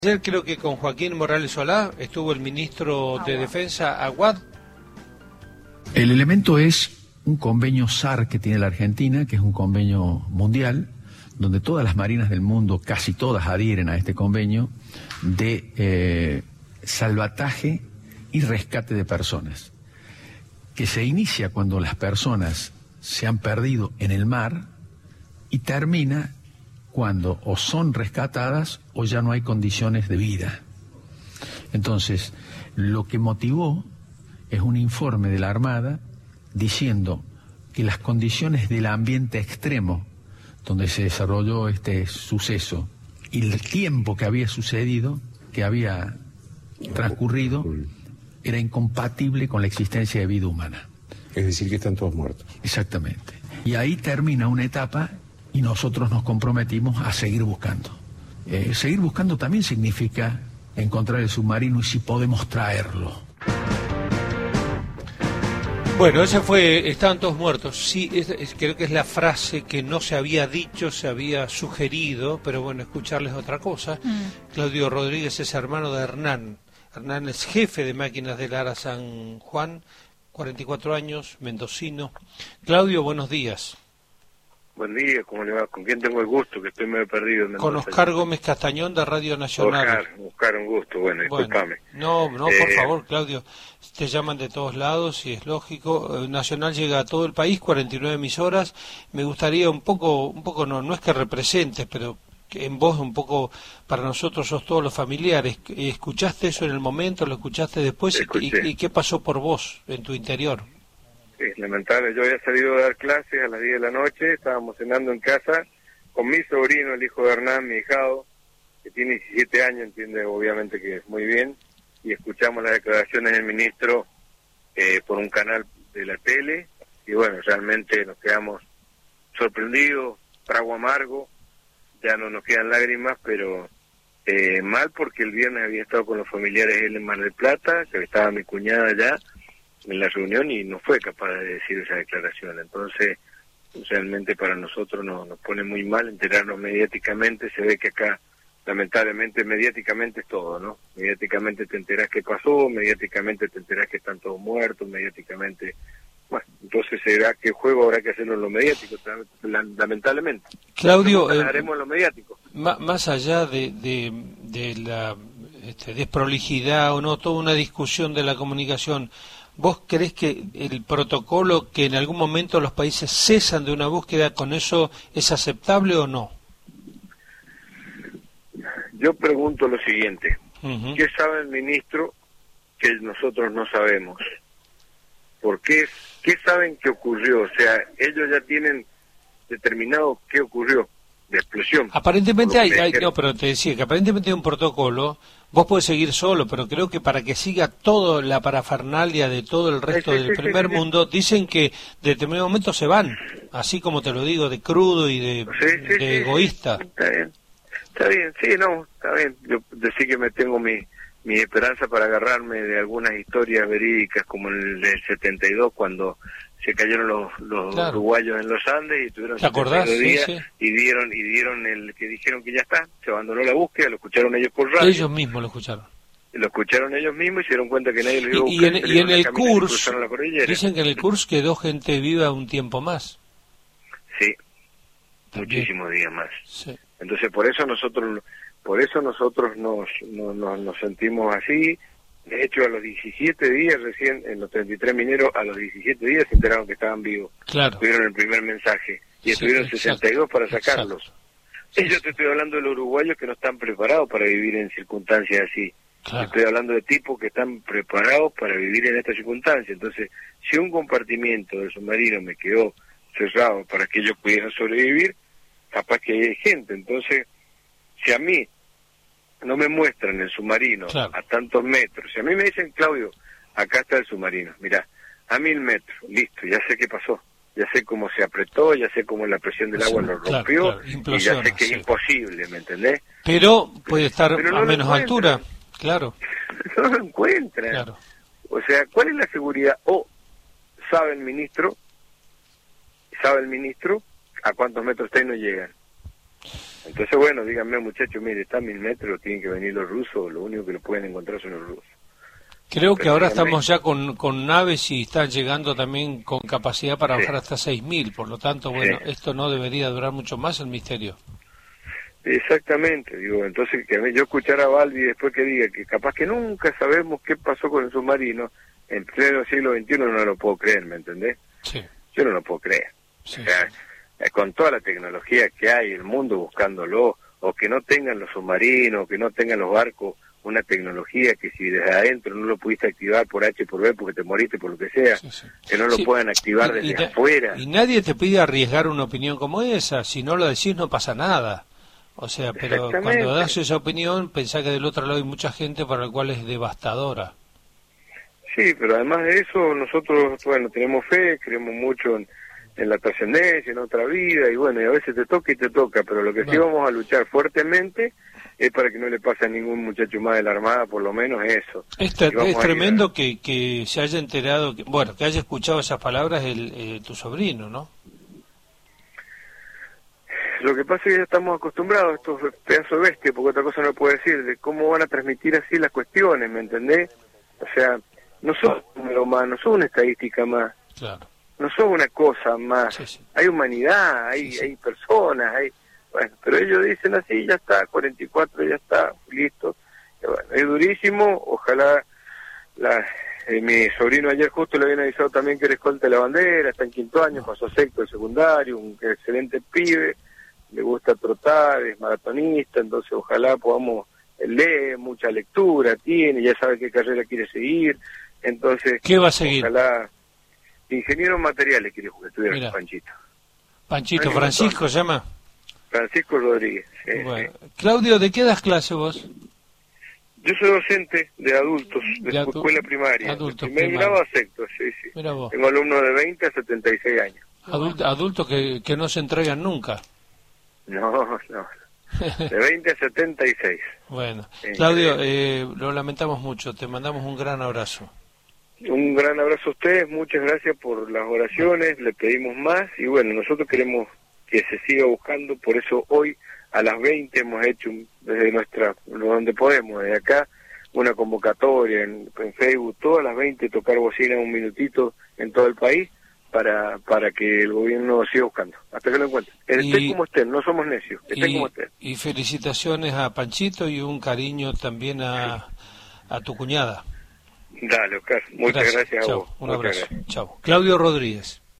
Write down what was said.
Ayer creo que con Joaquín Morales Solá estuvo el ministro de Defensa, Aguad. El elemento es un convenio SAR que tiene la Argentina, que es un convenio mundial, donde todas las marinas del mundo, casi todas adhieren a este convenio, de salvataje y rescate de personas, que se inicia cuando las personas se han perdido en el mar y termina cuando o son rescatadas o ya no hay condiciones de vida. Entonces, lo que motivó es un informe de la Armada diciendo que las condiciones del ambiente extremo donde se desarrolló este suceso y el tiempo que había sucedido, que había transcurrido, era incompatible con la existencia de vida humana. Es decir, que están todos muertos. Exactamente. Y ahí termina una etapa y nosotros nos comprometimos a seguir buscando. Seguir buscando también significa encontrar el submarino y si podemos traerlo. Bueno, ese fue, estaban todos muertos. Sí, creo que es la frase que no se había dicho, se había sugerido, pero bueno, escucharles otra cosa. Claudio Rodríguez es hermano de Hernán. Hernán es jefe de máquinas del ARA San Juan, 44 años, mendocino. Claudio, buenos días. Buen día, ¿cómo le va? ¿Con quién tengo el gusto? Que estoy medio perdido. Con Oscar Gómez Castañón de Radio Nacional. Oscar, un gusto, bueno, discúlpame. No, por favor, Claudio, te llaman de todos lados y es lógico. Nacional llega a todo el país, 49 emisoras. Me gustaría un poco no es que representes, pero que en voz un poco, para nosotros sos todos los familiares. ¿Escuchaste eso en el momento? ¿Lo escuchaste después? ¿Y qué pasó por vos en tu interior? Es lamentable, yo había salido a dar clases a las 10 de la noche, estábamos cenando en casa con mi sobrino, el hijo de Hernán, mi hijado, que tiene 17 años, entiende obviamente que es muy bien, y escuchamos las declaraciones del ministro por un canal de la tele, y bueno, realmente nos quedamos sorprendidos, trago amargo, ya no nos quedan lágrimas, pero mal porque el viernes había estado con los familiares él en Mar del Plata, que estaba mi cuñada allá, en la reunión y no fue capaz de decir esa declaración. Entonces, realmente para nosotros nos pone muy mal enterarnos mediáticamente. Se ve que acá, lamentablemente, mediáticamente es todo, ¿no? Mediáticamente te enterás qué pasó, mediáticamente te enterás que están todos muertos, mediáticamente... Bueno, entonces será que juego habrá que hacerlo en lo mediático, lamentablemente. Claudio, haremos en lo mediático. Más allá de la desprolijidad o no, toda una discusión de la comunicación, ¿vos creés que el protocolo que en algún momento los países cesan de una búsqueda, con eso es aceptable o no? Yo pregunto lo siguiente, ¿qué sabe el ministro que nosotros no sabemos? ¿Por qué? ¿Qué saben que ocurrió? O sea, ellos ya tienen determinado qué ocurrió de explosión. Aparentemente no, pero te decía que aparentemente hay un protocolo. Vos podés seguir solo, pero creo que para que siga toda la parafernalia de todo el resto del primer mundo, dicen que de determinado momento se van, así como te lo digo, de crudo y de egoísta. Está bien, sí, no, está bien. Yo decía que me tengo mi esperanza para agarrarme de algunas historias verídicas, como el del 72, cuando se cayeron los claro. uruguayos en los Andes y tuvieron 72 días y dieron el que dijeron que ya está, se abandonó la búsqueda, lo escucharon ellos por radio. Ellos mismos lo escucharon. Lo escucharon ellos mismos y se dieron cuenta que nadie los iba a buscar. Y en el curso, dicen que en el curso quedó gente viva un tiempo más. Sí, muchísimos días más. Sí. Entonces por eso nosotros nos sentimos así. De hecho, a los 17 días, recién, en los 33 mineros, a los 17 días se enteraron que estaban vivos. Claro. Tuvieron el primer mensaje. Y estuvieron 62 para sacarlos. Yo te estoy hablando de los uruguayos que no están preparados para vivir en circunstancias así. Claro. Estoy hablando de tipos que están preparados para vivir en estas circunstancias. Entonces, si un compartimiento del submarino me quedó cerrado para que ellos pudieran sobrevivir, capaz que hay gente. Entonces, si a mí no me muestran el submarino a tantos metros, si a mí me dicen, Claudio, acá está el submarino, mirá, a 1000 metros, listo, ya sé qué pasó, ya sé cómo se apretó, ya sé cómo la presión del agua lo rompió, y ya sé que es imposible, ¿me entendés? Pero puede estar a menos altura, claro. No lo encuentran. Claro. O sea, ¿cuál es la seguridad? ¿sabe el ministro a cuántos metros está y no llegan? Entonces, bueno, díganme, muchachos, mire, está a 1000 metros, tienen que venir los rusos, lo único que lo pueden encontrar son los rusos. Creo que ahora estamos ya con naves y están llegando también con capacidad para bajar hasta 6.000, por lo tanto, bueno, esto no debería durar mucho más el misterio. Exactamente, digo, entonces que yo escuchar a Balbi después que diga que capaz que nunca sabemos qué pasó con el submarino en pleno siglo XXI, no lo puedo creer, ¿me entendés? Sí. Yo no lo puedo creer. Sí, O sea, con toda la tecnología que hay, el mundo buscándolo, o que no tengan los submarinos, que no tengan los barcos, una tecnología que si desde adentro no lo pudiste activar por H por B porque te moriste por lo que sea, que no lo puedan activar desde afuera. Y nadie te pide arriesgar una opinión como esa, si no lo decís no pasa nada. O sea, pero cuando das esa opinión, pensá que del otro lado hay mucha gente para la cual es devastadora. Sí, pero además de eso, nosotros, bueno, tenemos fe, creemos mucho en la trascendencia, en otra vida, y bueno, y a veces te toca y te toca, pero lo que sí vamos a luchar fuertemente es para que no le pase a ningún muchacho más de la Armada, por lo menos eso. Es tremendo que se haya enterado, que haya escuchado esas palabras tu sobrino, ¿no? Lo que pasa es que ya estamos acostumbrados a estos pedazos de bestia, porque otra cosa no puedo decir, de cómo van a transmitir así las cuestiones, ¿me entendés? O sea, no son un número más, no son una estadística más, claro. No son una cosa más, hay humanidad, hay personas, bueno, pero ellos dicen así, ya está, 44, ya está, listo. Y bueno, es durísimo, ojalá mi sobrino ayer justo le habían avisado también que era escolta de la bandera, está en 5º año, pasó sexto de secundario, un excelente pibe, le gusta trotar, es maratonista, entonces ojalá podamos, él lee, mucha lectura tiene, ya sabe qué carrera quiere seguir, entonces... ¿Qué va a seguir? Ojalá, ingeniero en materiales quiere estudiar con Panchito. Panchito, Francisco se llama. Francisco Rodríguez. Bueno. Claudio, ¿de qué das clase vos? Yo soy docente de adultos, de escuela primaria. Me grado a sexto, sí. Mira vos. Tengo alumnos de 20 a 76 años. Adultos que no se entregan nunca. No. De 20 a 76. Bueno. Claudio, lo lamentamos mucho. Te mandamos un gran abrazo. Un gran abrazo a ustedes. Muchas gracias por las oraciones. Le pedimos más. Y bueno, nosotros queremos que se siga buscando. Por eso hoy a las 20 hemos hecho desde donde podemos, desde acá, una convocatoria en Facebook, todas las 20 tocar bocina un minutito en todo el país para que el gobierno siga buscando, hasta que lo encuentren. Estén como estén, no somos necios, estén como estén. Y felicitaciones a Panchito y un cariño también a tu cuñada. Dale, Oscar, muchas gracias a vos. Un abrazo. Chao. Claudio Rodríguez.